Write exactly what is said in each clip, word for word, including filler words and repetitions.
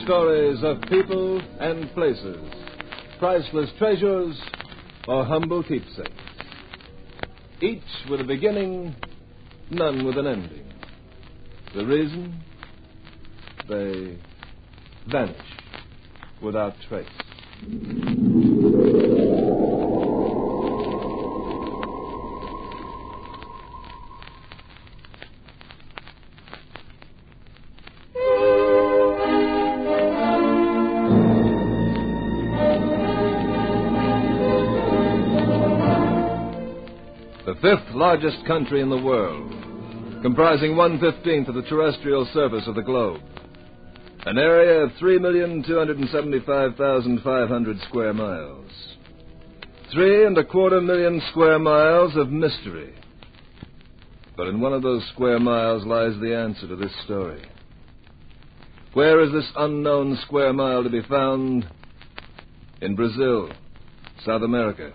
stories of people and places, priceless treasures or humble keepsakes. Each with a beginning, none with an ending. The reason? They vanish without trace. The fifth largest country in the world, comprising one-fifteenth of the terrestrial surface of the globe. An area of three million two hundred seventy-five thousand five hundred square miles. Three and a quarter million square miles of mystery. But in one of those square miles lies the answer to this story. Where is this unknown square mile to be found? In Brazil, South America.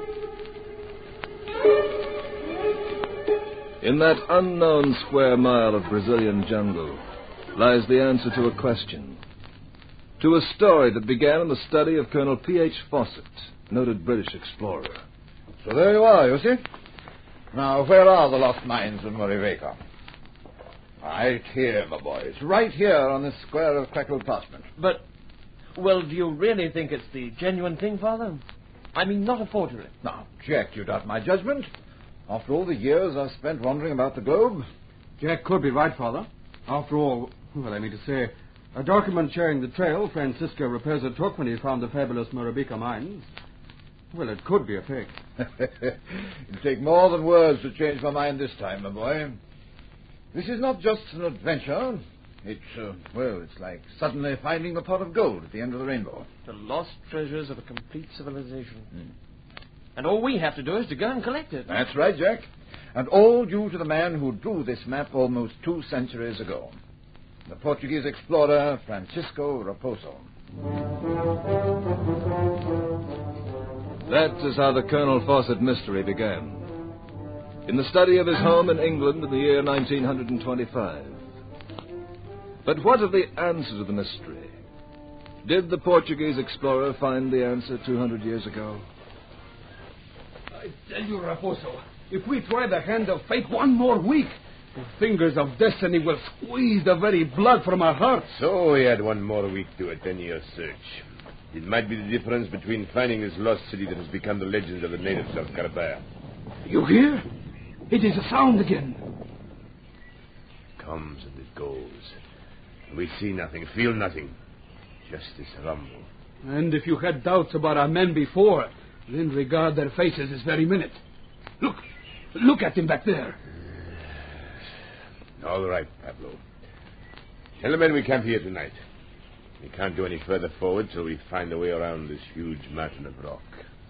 In that unknown square mile of Brazilian jungle lies the answer to a question, to a story that began in the study of Colonel P H Fawcett, noted British explorer. So there you are, you see. Now, where are the lost mines of Moraveka? Right here, my boys. Right here on this square of crackled parchment. But, well, do you really think it's the genuine thing, Father? I mean, not a forgery. Now, Jack, you doubt my judgment. After all the years I've spent wandering about the globe. Jack could be right, Father. After all, well, I mean to say, a document sharing the trail Francisco Raposo took when he found the fabulous Moraveka mines, well, it could be a fake. It'll take more than words to change my mind this time, my boy. This is not just an adventure. It's, uh, well, it's like suddenly finding the pot of gold at the end of the rainbow. The lost treasures of a complete civilization. Mm. And all we have to do is to go and collect it. That's right, Jack. And all due to the man who drew this map almost two centuries ago. The Portuguese explorer, Francisco Raposo. That is how the Colonel Fawcett mystery began. In the study of his home in England in the year nineteen twenty-five. But what of the answer to the mystery? Did the Portuguese explorer find the answer two hundred years ago? I tell you, Raposo, if we try the hand of fate one more week, the fingers of destiny will squeeze the very blood from our hearts. So we had one more week to a ten-year search. It might be the difference between finding this lost city that has become the legend of the natives of Carabaya. You hear? It is a sound again. It comes and it goes. We see nothing, feel nothing. Just this rumble. And if you had doubts about our men before, then regard their faces this very minute. Look, look at them back there. All right, Pablo. Tell the men we camp here tonight. We can't go any further forward till we find a way around this huge mountain of rock.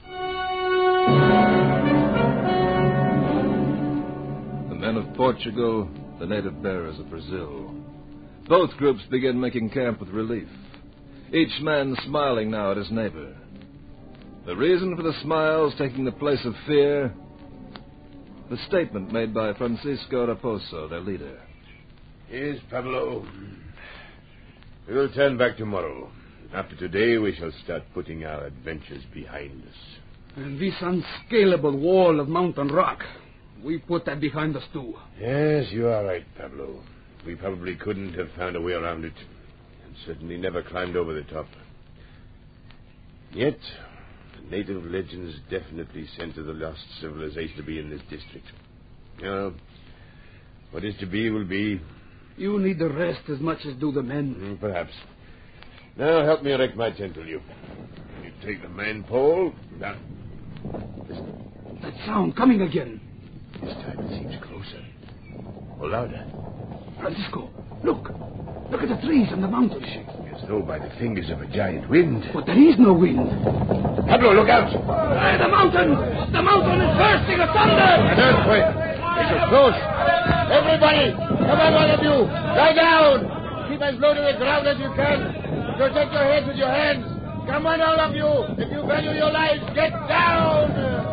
The men of Portugal, the native bearers of Brazil. Both groups begin making camp with relief. Each man smiling now at his neighbor. The reason for the smiles taking the place of fear? The statement made by Francisco Raposo, their leader. Yes, Pablo. We will turn back tomorrow. After today, we shall start putting our adventures behind us. And this unscalable wall of mountain rock, we put that behind us, too. Yes, you are right, Pablo. We probably couldn't have found a way around it, and certainly never climbed over the top. Yet, the native legends definitely center the lost civilization to be in this district. Now, what is to be will be. You need the rest as much as do the men. Mm, perhaps. Now, help me erect my tent, will you? You take the man pole. Now, listen. That sound coming again. This time it seems closer. Or louder. Francisco, look. Look at the trees and the mountains. As though by the fingers of a giant wind. But there is no wind. Pablo, look out! Hey, the mountain! The mountain is bursting asunder! An earthquake! It's so close! Everybody! Come on, one of you! Lie down! Keep as low to the ground as you can! Protect your heads with your hands! Come on, all of you! If you value your lives, get down!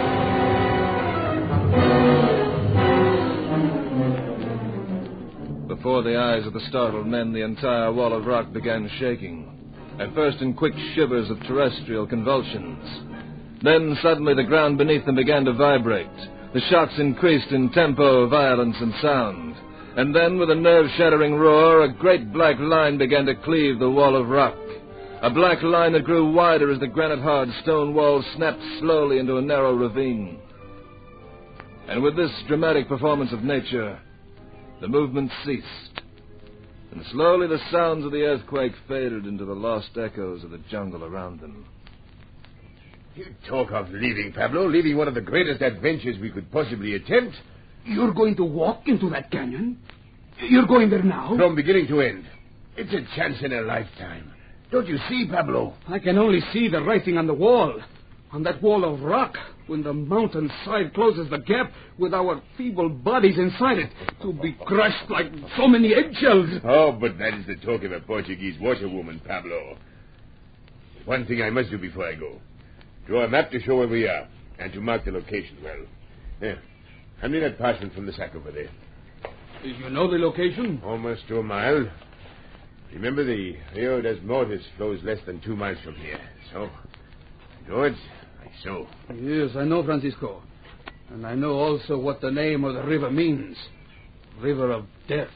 The Before the eyes of the startled men, the entire wall of rock began shaking. At first in quick shivers of terrestrial convulsions. Then suddenly the ground beneath them began to vibrate. The shocks increased in tempo, violence, and sound. And then, with a nerve-shattering roar, a great black line began to cleave the wall of rock. A black line that grew wider as the granite-hard stone wall snapped slowly into a narrow ravine. And with this dramatic performance of nature, the movement ceased. And slowly the sounds of the earthquake faded into the lost echoes of the jungle around them. You talk of leaving, Pablo, leaving one of the greatest adventures we could possibly attempt. You're going to walk into that canyon? You're going there now? From beginning to end. It's a chance in a lifetime. Don't you see, Pablo? I can only see the writing on the wall. On that wall of rock, when the mountainside closes the gap with our feeble bodies inside it, to be crushed like so many eggshells. Oh, but that is the talk of a Portuguese washerwoman, Pablo. One thing I must do before I go. Draw a map to show where we are, and to mark the location well. There. Hand me that parchment from the sack over there. You know the location? Almost to a mile. Remember, the Rio das Mortes flows less than two miles from here. So, draw it like so. Yes, I know, Francisco. And I know also what the name of the river means. River of Death.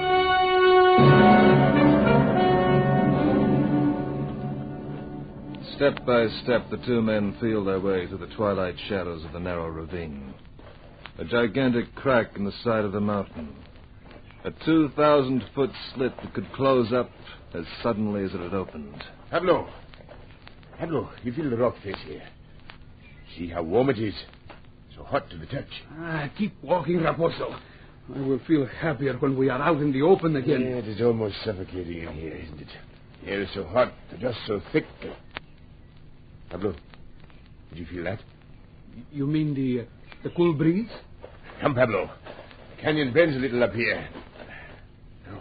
Step by step, the two men feel their way through the twilight shadows of the narrow ravine. A gigantic crack in the side of the mountain. A two thousand foot slit that could close up as suddenly as it had opened. Pablo. Pablo, you feel the rock face here. See how warm it is. So hot to the touch. Ah, keep walking, Raposo. I will feel happier when we are out in the open again. Yeah, it is almost suffocating in here, isn't it? The air is so hot, the dust so thick. Pablo, did you feel that? You mean the uh, the cool breeze? Come, Pablo. The canyon bends a little up here. No.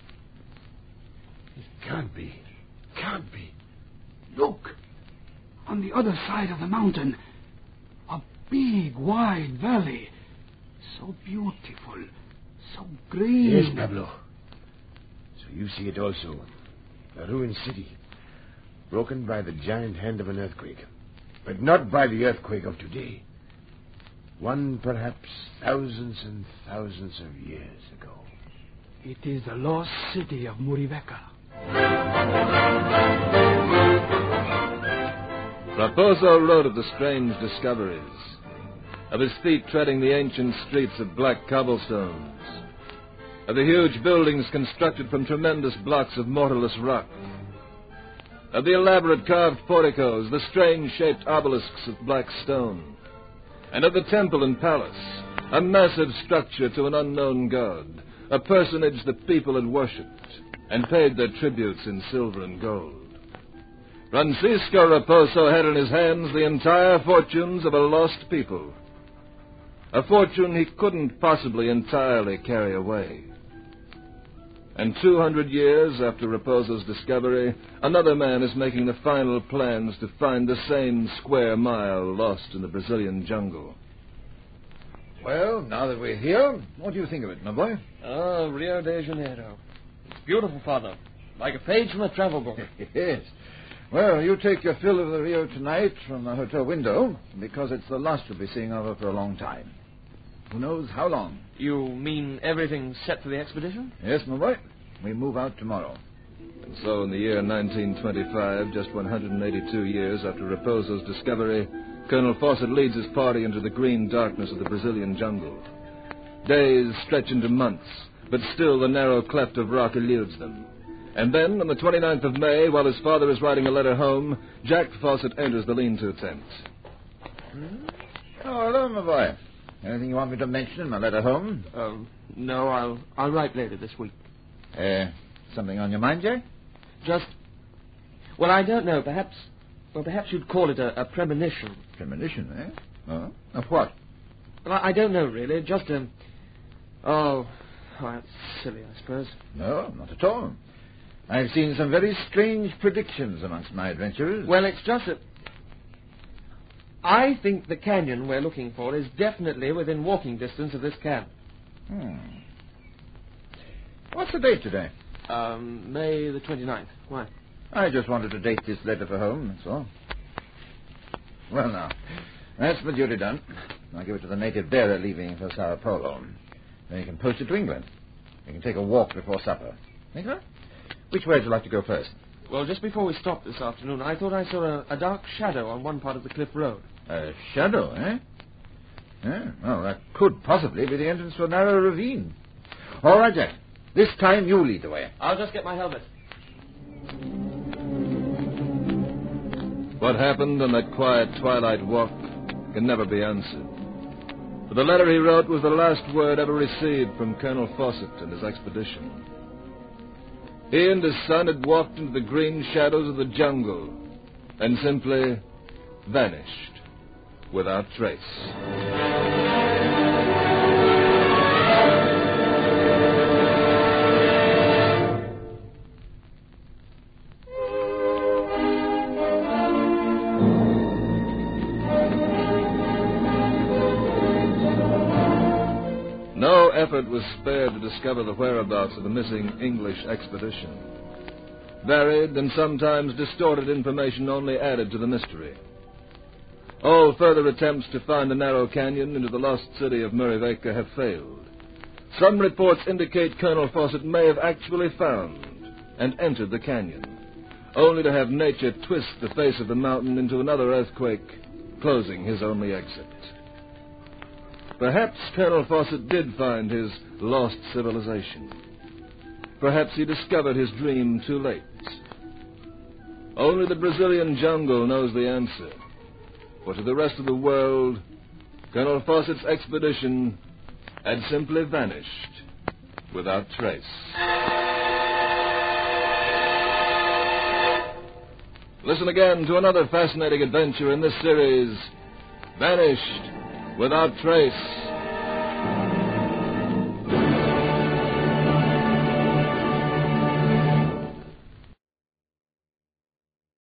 It can't be. Can't be. Look. On the other side of the mountain, a big, wide valley. So beautiful. So green. Yes, Pablo. So you see it also. A ruined city. Broken by the giant hand of an earthquake. But not by the earthquake of today. One perhaps thousands and thousands of years ago. It is the lost city of Muribeca. Raposo wrote of the strange discoveries, of his feet treading the ancient streets of black cobblestones, of the huge buildings constructed from tremendous blocks of mortarless rock, of the elaborate carved porticos, the strange-shaped obelisks of black stone, and of the temple and palace, a massive structure to an unknown god, a personage that people had worshipped and paid their tributes in silver and gold. Francisco Raposo had in his hands the entire fortunes of a lost people, a fortune he couldn't possibly entirely carry away. And two hundred years after Raposo's discovery, another man is making the final plans to find the same square mile lost in the Brazilian jungle. Well, now that we're here, what do you think of it, my boy? Ah, Rio de Janeiro. It's beautiful, Father. Like a page from a travel book. Yes. Well, you take your fill of the Rio tonight from the hotel window, because it's the last you'll be seeing of her for a long time. Who knows how long? You mean everything's set for the expedition? Yes, my boy. We move out tomorrow. And so in the year nineteen twenty-five, just one hundred eighty-two years after Raposo's discovery, Colonel Fawcett leads his party into the green darkness of the Brazilian jungle. Days stretch into months, but still the narrow cleft of rock eludes them. And then, on the twenty-ninth of May, while his father is writing a letter home, Jack Fawcett enters the lean-to tent. Hmm? Oh, hello, my boy. Anything you want me to mention in my letter home? Um, no, I'll I'll write later this week. Uh, something on your mind, Jack? Just, well, I don't know. Perhaps, well, perhaps you'd call it a, a premonition. Premonition, eh? Oh, of what? Well, I, I don't know, really. Just a, oh, oh, that's silly, I suppose. No, not at all. I've seen some very strange predictions amongst my adventurers. Well, it's just that I think the canyon we're looking for is definitely within walking distance of this camp. Hmm. What's the date today? Um, May the twenty-ninth. Why? I just wanted to date this letter for home, that's all. Well, now, that's my duty done. I'll give it to the native bearer leaving for Sao Paulo. Then you can post it to England. You can take a walk before supper. Think so? Which way would you like to go first? Well, just before we stopped this afternoon, I thought I saw a, a dark shadow on one part of the cliff road. A shadow, eh? Yeah, well, that could possibly be the entrance to a narrow ravine. All right, Jack. This time you lead the way. I'll just get my helmet. What happened on that quiet twilight walk can never be answered. But the letter he wrote was the last word ever received from Colonel Fawcett and his expedition. He and his son had walked into the green shadows of the jungle and simply vanished without trace. No effort was spared to discover the whereabouts of the missing English expedition. Varied and sometimes distorted information only added to the mystery. All further attempts to find the narrow canyon into the lost city of Muriveka have failed. Some reports indicate Colonel Fawcett may have actually found and entered the canyon, only to have nature twist the face of the mountain into another earthquake, closing his only exit. Perhaps Colonel Fawcett did find his lost civilization. Perhaps he discovered his dream too late. Only the Brazilian jungle knows the answer. For to the rest of the world, Colonel Fawcett's expedition had simply vanished without trace. Listen again to another fascinating adventure in this series, Vanished Without Trace.